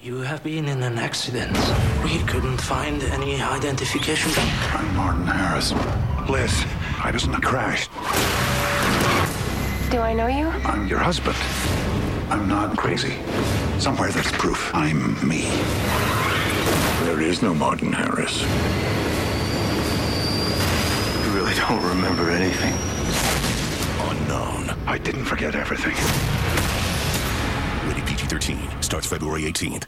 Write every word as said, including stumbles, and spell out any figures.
You have been in an accident. We couldn't find any identification. I'm Martin Harris. Liz, I was in a crash. Do I know you? I'm your husband. I'm not crazy. Somewhere there's proof I'm me. There is no Martin Harris. You really don't remember anything? Unknown. I didn't forget everything. Rated P G thirteen. Starts February eighteenth.